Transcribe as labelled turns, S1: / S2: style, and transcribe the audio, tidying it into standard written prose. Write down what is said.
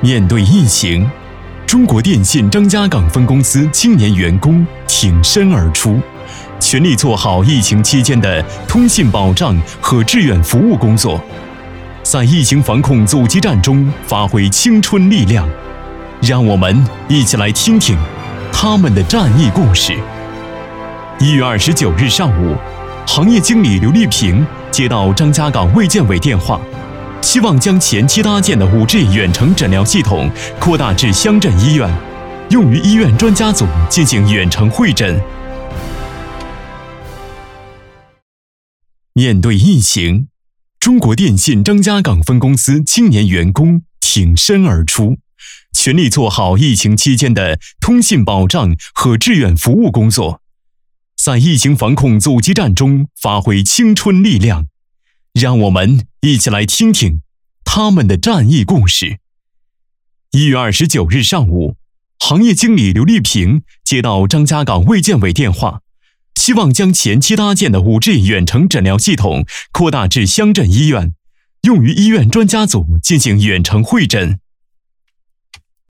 S1: 面对疫情，中国电信张家港分公司青年员工挺身而出，全力做好疫情期间的通信保障和志愿服务工作，在疫情防控阻击战中发挥青春力量。让我们一起来听听他们的战役故事。1月29日上午，行业经理刘丽萍接到张家港卫健委电话，希望将前期搭建的 5G 远程诊疗系统扩大至乡镇医院，用于医院专家组进行远程会诊。面对疫情，中国电信张家港分公司青年员工挺身而出，全力做好疫情期间的通信保障和志愿服务工作，在疫情防控阻击战中发挥青春力量。让我们一起来听听他们的战役故事。1月29日上午，行业经理刘丽萍接到张家港卫健委电话，希望将前期搭建的 5G 远程诊疗系统扩大至乡镇医院，用于医院专家组进行远程会诊。